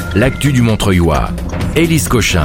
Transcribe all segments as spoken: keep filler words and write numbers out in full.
l'actu du Montreuilois. Élise Cochin.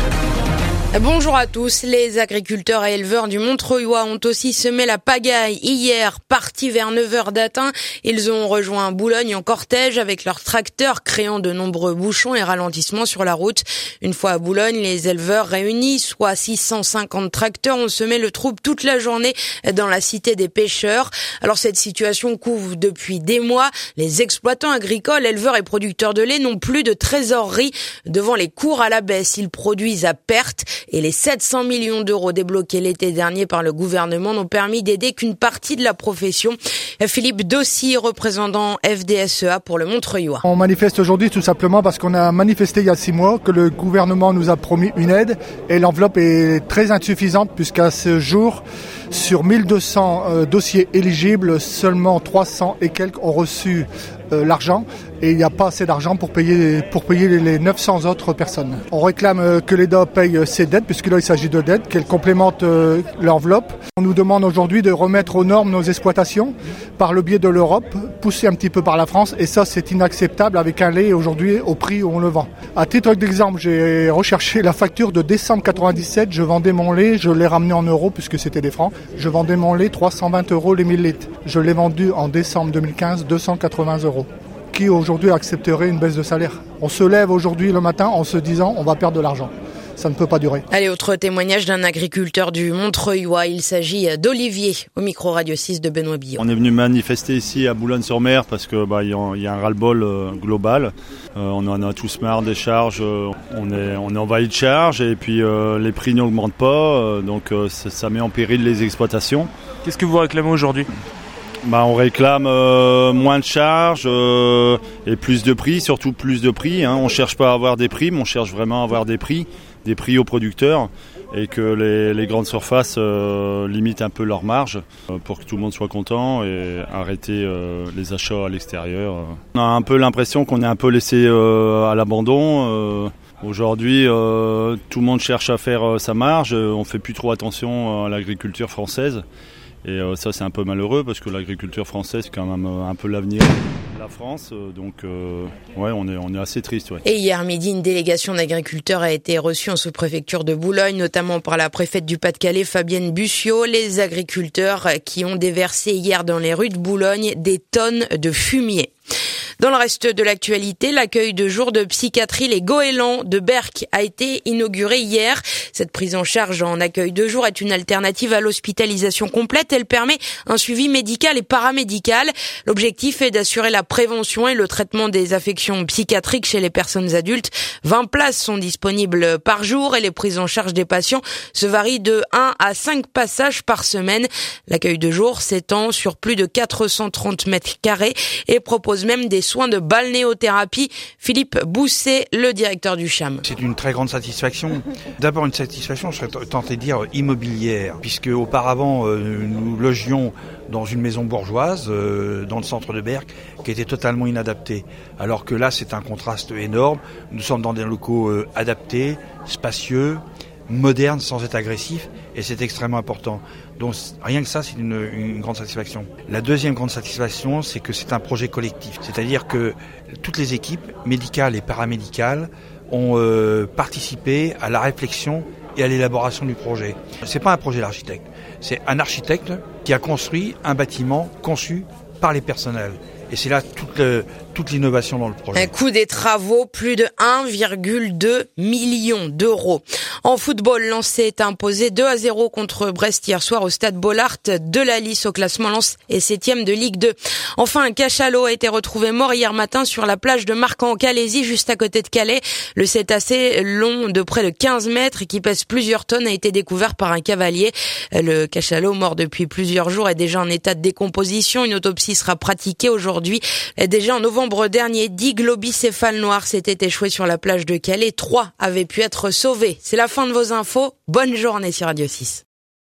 Bonjour à tous. Les agriculteurs et éleveurs du Montreuilois ont aussi semé la pagaille hier. Partis vers neuf heures d'Atin, ils ont rejoint Boulogne en cortège avec leurs tracteurs, créant de nombreux bouchons et ralentissements sur la route. Une fois à Boulogne, les éleveurs réunis, soit six cent cinquante tracteurs, ont semé le trouble toute la journée dans la cité des pêcheurs. Alors cette situation couvre depuis des mois. Les exploitants agricoles, éleveurs et producteurs de lait n'ont plus de trésorerie devant les cours à la baisse. Ils produisent à perte. Et les sept cents millions d'euros débloqués l'été dernier par le gouvernement n'ont permis d'aider qu'une partie de la profession. Philippe Dossy, représentant F D S E A pour le Montreuilois. On manifeste aujourd'hui tout simplement parce qu'on a manifesté il y a six mois que le gouvernement nous a promis une aide et l'enveloppe est très insuffisante puisqu'à ce jour, sur mille deux cents euh, dossiers éligibles, seulement trois cents et quelques ont reçu euh, l'argent et il n'y a pas assez d'argent pour payer, pour payer les neuf cents autres personnes. On réclame euh, que l'E D A paye ses dettes, puisque là il s'agit de dettes, qu'elle complémente euh, l'enveloppe. On nous demande aujourd'hui de remettre aux normes nos exploitations par le biais de l'Europe, poussé un petit peu par la France, et ça c'est inacceptable avec un lait aujourd'hui au prix où on le vend. À titre d'exemple, j'ai recherché la facture de décembre quatre-vingt-dix-sept, je vendais mon lait, je l'ai ramené en euros puisque c'était des francs, je vendais mon lait trois cent vingt euros les mille litres. Je l'ai vendu en décembre deux mille quinze deux cent quatre-vingts euros. Qui aujourd'hui accepterait une baisse de salaire? On se lève aujourd'hui le matin en se disant on va perdre de l'argent. Ça ne peut pas durer. Allez, autre témoignage d'un agriculteur du Montreuilois. Il s'agit d'Olivier, au micro Radio six de Benoît Billon. On est venu manifester ici à Boulogne-sur-Mer parce que bah, y a, y a un ras-le-bol euh, global. Euh, on en a tous marre des charges. Euh, on est, on est envahi de charges et puis euh, les prix n'augmentent pas. Euh, donc euh, ça, ça met en péril les exploitations. Qu'est-ce que vous réclamez aujourd'hui ? Bah, on réclame euh, moins de charges euh, et plus de prix, surtout plus de prix. Hein. On ne cherche pas à avoir des primes, on cherche vraiment à avoir des prix, des prix aux producteurs et que les, les grandes surfaces euh, limitent un peu leur marge euh, pour que tout le monde soit content et arrêter euh, les achats à l'extérieur. On a un peu l'impression qu'on est un peu laissé euh, à l'abandon. Euh, aujourd'hui, euh, tout le monde cherche à faire euh, sa marge, on ne fait plus trop attention à l'agriculture française. Et euh, ça c'est un peu malheureux parce que l'agriculture française c'est quand même euh, un peu l'avenir de la France. Euh, donc euh, ouais, on est, on est assez triste. Ouais. Et hier midi, une délégation d'agriculteurs a été reçue en sous-préfecture de Boulogne, notamment par la préfète du Pas-de-Calais, Fabienne Bussiot. Les agriculteurs qui ont déversé hier dans les rues de Boulogne des tonnes de fumier. Dans le reste de l'actualité, l'accueil de jour de psychiatrie Les Goélands de Berck a été inauguré hier. Cette prise en charge en accueil de jour est une alternative à l'hospitalisation complète. Elle permet un suivi médical et paramédical. L'objectif est d'assurer la prévention et le traitement des affections psychiatriques chez les personnes adultes. vingt places sont disponibles par jour et les prises en charge des patients se varient de un à cinq passages par semaine. L'accueil de jour s'étend sur plus de quatre cent trente mètres carrés et propose même des soins de balnéothérapie. Philippe Bousset, le directeur du CHAM. C'est une très grande satisfaction. D'abord une satisfaction, je serais tenté de dire immobilière, puisque auparavant euh, nous logions dans une maison bourgeoise euh, dans le centre de Berck qui était totalement inadaptée. Alors que là c'est un contraste énorme. Nous sommes dans des locaux euh, adaptés, spacieux, moderne sans être agressif et c'est extrêmement important. Donc rien que ça c'est une, une grande satisfaction. La deuxième grande satisfaction c'est que c'est un projet collectif. C'est-à-dire que toutes les équipes médicales et paramédicales ont euh, participé à la réflexion et à l'élaboration du projet. C'est pas un projet d'architecte, c'est un architecte qui a construit un bâtiment conçu par les personnels. Et c'est là toute, le, toute l'innovation dans le projet. Un coût des travaux, plus de un virgule deux million d'euros. En football, Lens est imposé deux à zéro contre Brest hier soir au stade Bollaert de la Lys au classement. Lens est septième de Ligue deux. Enfin, un cachalot a été retrouvé mort hier matin sur la plage de Marcan-en-Calaisis, juste à côté de Calais. Le cétacé long de près de quinze mètres et qui pèse plusieurs tonnes a été découvert par un cavalier. Le cachalot, mort depuis plusieurs jours, est déjà en état de décomposition. Une autopsie sera pratiquée aujourd'hui. Aujourd'hui, déjà en novembre dernier, dix globicéphales noirs s'étaient échoués sur la plage de Calais. Trois avaient pu être sauvés. C'est la fin de vos infos. Bonne journée sur Radio six.